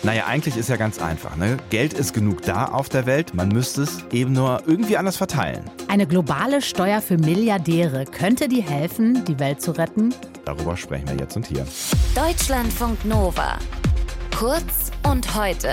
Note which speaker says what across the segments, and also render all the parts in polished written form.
Speaker 1: Naja, eigentlich ist ja ganz einfach, ne? Geld ist genug da auf der Welt, man müsste es eben nur irgendwie anders verteilen.
Speaker 2: Eine globale Steuer für Milliardäre, könnte die helfen, die Welt zu retten?
Speaker 1: Darüber sprechen wir jetzt und hier.
Speaker 3: Deutschlandfunk Nova. Kurz und heute.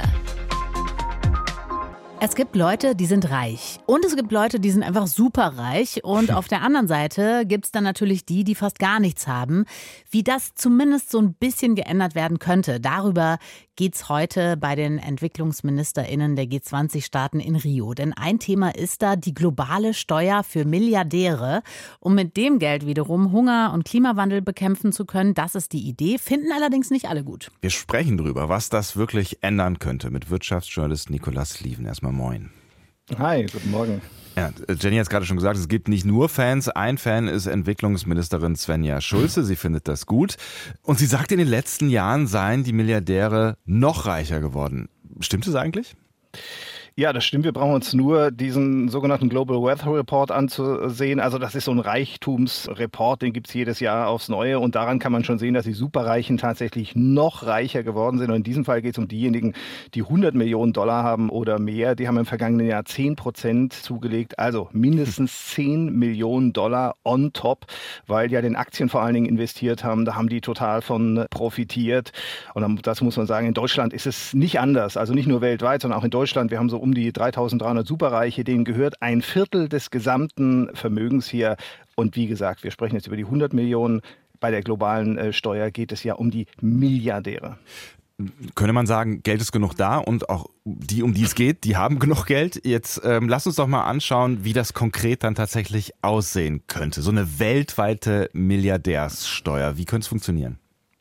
Speaker 2: Es gibt Leute, die sind reich. Und es gibt Leute, die sind einfach superreich. Und auf der anderen Seite gibt es dann natürlich die, die fast gar nichts haben. Wie das zumindest so ein bisschen geändert werden könnte, darüber geht's heute bei den EntwicklungsministerInnen der G20-Staaten in Rio. Denn ein Thema ist da die globale Steuer für Milliardäre. Um mit dem Geld wiederum Hunger und Klimawandel bekämpfen zu können, das ist die Idee, finden allerdings nicht alle gut.
Speaker 1: Wir sprechen drüber, was das wirklich ändern könnte mit Wirtschaftsjournalist Nicolas Lieven. Erstmal moin.
Speaker 4: Hi, guten Morgen.
Speaker 1: Ja, Jenny hat es gerade schon gesagt, es gibt nicht nur Fans. Ein Fan ist Entwicklungsministerin Svenja Schulze. Sie findet das gut. Und sie sagt, in den letzten Jahren seien die Milliardäre noch reicher geworden. Stimmt es eigentlich?
Speaker 4: Ja, das stimmt. Wir brauchen uns nur diesen sogenannten Global Wealth Report anzusehen. Also das ist so ein Reichtumsreport, den gibt's jedes Jahr aufs Neue. Und daran kann man schon sehen, dass die Superreichen tatsächlich noch reicher geworden sind. Und in diesem Fall geht es um diejenigen, die 100 Millionen Dollar haben oder mehr. Die haben im vergangenen Jahr 10% zugelegt. Also mindestens 10 Millionen Dollar on top, weil die ja in Aktien vor allen Dingen investiert haben. Da haben die total von profitiert. Und das muss man sagen, in Deutschland ist es nicht anders. Also nicht nur weltweit, sondern auch in Deutschland. Wir haben so um die 3.300 Superreiche, denen gehört ein Viertel des gesamten Vermögens hier. Und wie gesagt, wir sprechen jetzt über die 100 Millionen. Bei der globalen Steuer geht es ja um die Milliardäre.
Speaker 1: Könnte man sagen, Geld ist genug da und auch die, um die es geht, die haben genug Geld. Jetzt lass uns doch mal anschauen, wie das konkret dann tatsächlich aussehen könnte. So eine weltweite Milliardärssteuer, wie könnte es funktionieren?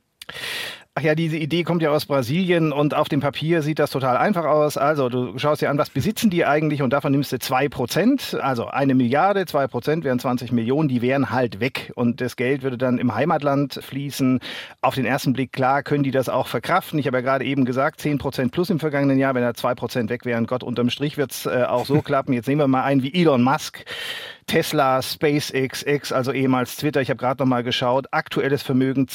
Speaker 4: Ach ja, diese Idee kommt ja aus Brasilien und auf dem Papier sieht das total einfach aus. Also du schaust dir an, was besitzen die eigentlich und davon nimmst du 2%. Also 1 Milliarde, 2% wären 20 Millionen, die wären halt weg. Und das Geld würde dann im Heimatland fließen. Auf den ersten Blick, klar, können die das auch verkraften. Ich habe ja gerade eben gesagt, 10% plus im vergangenen Jahr. Wenn da 2% weg wären, Gott, unterm Strich wird's auch so klappen. Jetzt nehmen wir mal einen wie Elon Musk. Tesla, SpaceX, also ehemals Twitter, ich habe gerade noch mal geschaut, aktuelles Vermögen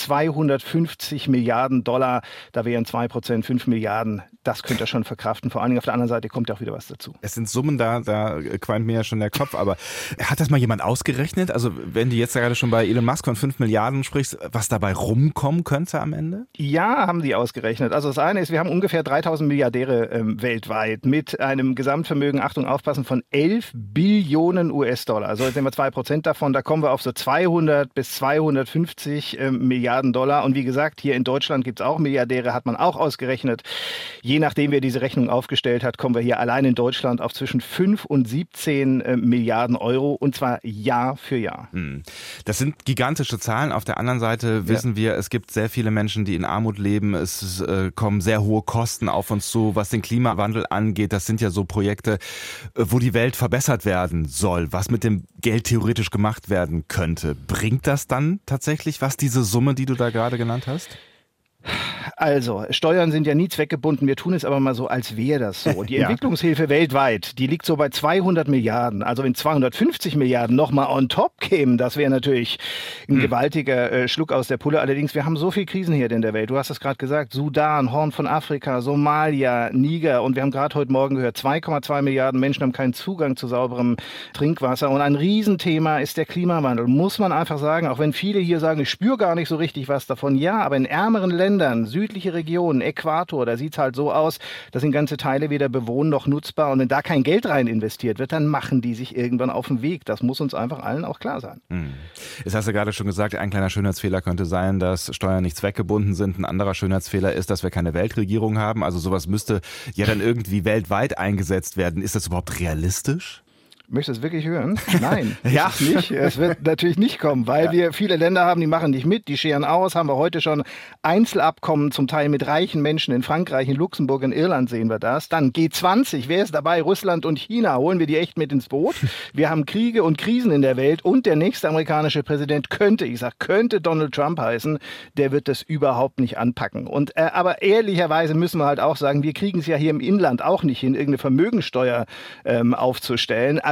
Speaker 4: 250 Milliarden Dollar, da wären 2%, 5 Milliarden, das könnt ihr schon verkraften. Vor allen Dingen auf der anderen Seite kommt ja auch wieder was dazu.
Speaker 1: Es sind Summen, da qualmt mir ja schon der Kopf, aber hat das mal jemand ausgerechnet? Also wenn du jetzt gerade schon bei Elon Musk von 5 Milliarden sprichst, was dabei rumkommen könnte am Ende?
Speaker 4: Ja, haben die ausgerechnet. Also das eine ist, wir haben ungefähr 3.000 Milliardäre weltweit mit einem Gesamtvermögen, Achtung, aufpassen, von 11 Billionen US-Dollar. Also jetzt nehmen wir 2% davon, da kommen wir auf so 200 bis 250 Milliarden Dollar. Und wie gesagt, hier in Deutschland gibt es auch Milliardäre, hat man auch ausgerechnet. Je nachdem, wer diese Rechnung aufgestellt hat, kommen wir hier allein in Deutschland auf zwischen 5 und 17 Milliarden Euro und zwar Jahr für Jahr.
Speaker 1: Das sind gigantische Zahlen. Auf der anderen Seite wissen wir, es gibt sehr viele Menschen, die in Armut leben. Es kommen sehr hohe Kosten auf uns zu, was den Klimawandel angeht. Das sind ja so Projekte, wo die Welt verbessert werden soll, was mit dem Geld theoretisch gemacht werden könnte. Bringt das dann tatsächlich was, diese Summe, die du da gerade genannt hast?
Speaker 4: Also, Steuern sind ja nie zweckgebunden. Wir tun es aber mal so, als wäre das so. Die Entwicklungshilfe weltweit, die liegt so bei 200 Milliarden. Also wenn 250 Milliarden nochmal on top kämen, das wäre natürlich ein gewaltiger Schluck aus der Pulle. Allerdings, wir haben so viele Krisen hier in der Welt. Du hast es gerade gesagt, Sudan, Horn von Afrika, Somalia, Niger. Und wir haben gerade heute Morgen gehört, 2,2 Milliarden Menschen haben keinen Zugang zu sauberem Trinkwasser. Und ein Riesenthema ist der Klimawandel. Muss man einfach sagen, auch wenn viele hier sagen, ich spüre gar nicht so richtig was davon. Ja, aber in ärmeren Ländern, südliche Regionen, Äquator, da sieht es halt so aus, da sind ganze Teile weder bewohnt noch nutzbar. Und wenn da kein Geld rein investiert wird, dann machen die sich irgendwann auf den Weg. Das muss uns einfach allen auch klar sein.
Speaker 1: Jetzt hast du gerade schon gesagt, ein kleiner Schönheitsfehler könnte sein, dass Steuern nicht zweckgebunden sind. Ein anderer Schönheitsfehler ist, dass wir keine Weltregierung haben. Also sowas müsste ja dann irgendwie weltweit eingesetzt werden. Ist das überhaupt realistisch?
Speaker 4: Möchtest du es wirklich hören? Nein,
Speaker 1: ja.
Speaker 4: Ist es nicht. Es wird natürlich nicht kommen, weil wir viele Länder haben, die machen nicht mit, die scheren aus. Haben wir heute schon Einzelabkommen zum Teil mit reichen Menschen in Frankreich, in Luxemburg, in Irland sehen wir das. Dann G20, wer ist dabei? Russland und China. Holen wir die echt mit ins Boot? Wir haben Kriege und Krisen in der Welt und der nächste amerikanische Präsident könnte Donald Trump heißen. Der wird das überhaupt nicht anpacken. Und aber ehrlicherweise müssen wir halt auch sagen, wir kriegen es ja hier im Inland auch nicht hin, irgendeine Vermögensteuer aufzustellen. Also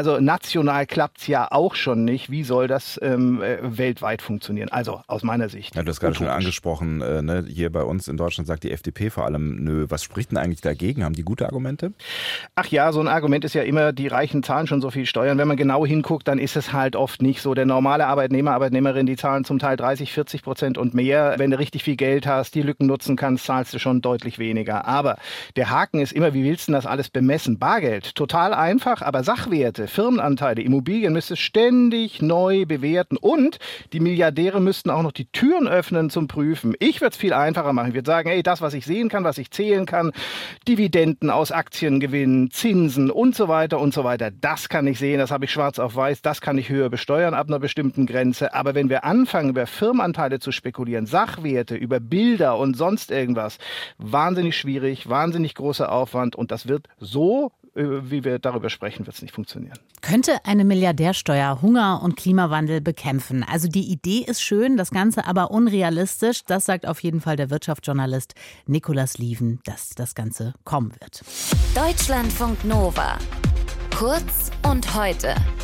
Speaker 4: Also national klappt es ja auch schon nicht. Wie soll das weltweit funktionieren? Also aus meiner Sicht.
Speaker 1: Ja, du hast gerade schon angesprochen, ne? Hier bei uns in Deutschland sagt die FDP vor allem, nö, was spricht denn eigentlich dagegen? Haben die gute Argumente?
Speaker 4: Ach ja, so ein Argument ist ja immer, die Reichen zahlen schon so viel Steuern. Wenn man genau hinguckt, dann ist es halt oft nicht so. Der normale Arbeitnehmer, Arbeitnehmerin, die zahlen zum Teil 30-40% und mehr. Wenn du richtig viel Geld hast, die Lücken nutzen kannst, zahlst du schon deutlich weniger. Aber der Haken ist immer, wie willst du das alles bemessen? Bargeld, total einfach, aber Sachwerte, Firmenanteile, Immobilien müsstest ständig neu bewerten und die Milliardäre müssten auch noch die Türen öffnen zum Prüfen. Ich würde es viel einfacher machen. Ich würde sagen, ey, das, was ich sehen kann, was ich zählen kann, Dividenden aus Aktiengewinnen, Zinsen und so weiter, das kann ich sehen, das habe ich schwarz auf weiß, das kann ich höher besteuern ab einer bestimmten Grenze. Aber wenn wir anfangen, über Firmenanteile zu spekulieren, Sachwerte, über Bilder und sonst irgendwas, wahnsinnig schwierig, wahnsinnig großer Aufwand und das wird so, wie wir darüber sprechen, wird es nicht funktionieren.
Speaker 2: Könnte eine Milliardärsteuer Hunger und Klimawandel bekämpfen? Also die Idee ist schön, das Ganze aber unrealistisch. Das sagt auf jeden Fall der Wirtschaftsjournalist Nicolas Lieven, dass das Ganze kommen wird.
Speaker 3: Deutschlandfunk Nova. Kurz und heute.